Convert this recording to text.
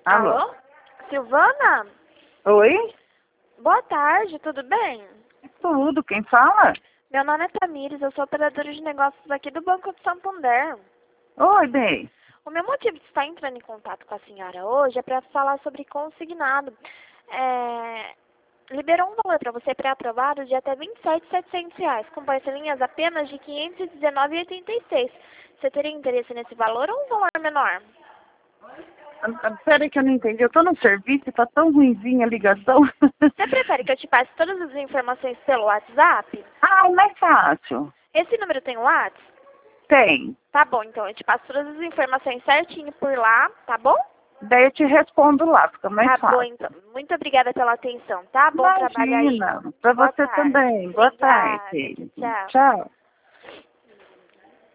Alô? Alô? Silvana? Oi? Boa tarde, tudo bem? Tudo, quem fala? Meu nome é Tamires, eu sou operadora de negócios aqui do Banco de Santander. Oi, bem. O meu motivo de estar entrando em contato com a senhora hoje é para falar sobre consignado. Liberou um valor para você pré-aprovado de até R$ 27.700, com parcelinhas apenas de R$ 519,86. Você teria interesse nesse valor ou um valor menor? Peraí que eu não entendi. Eu tô no serviço e tá tão ruimzinha a ligação. Você prefere que eu te passe todas as informações pelo WhatsApp? Ah, é mais fácil. Esse número tem WhatsApp? Tem. Tá bom, então eu te passo todas as informações certinho por lá, tá bom? Daí eu te respondo lá, fica mais Tá bom, fácil. então. Muito obrigada pela atenção, tá? Bom trabalho aí. Imagina. Pra Boa você tarde. também. Boa Obrigada. tarde. Tchau. Tchau.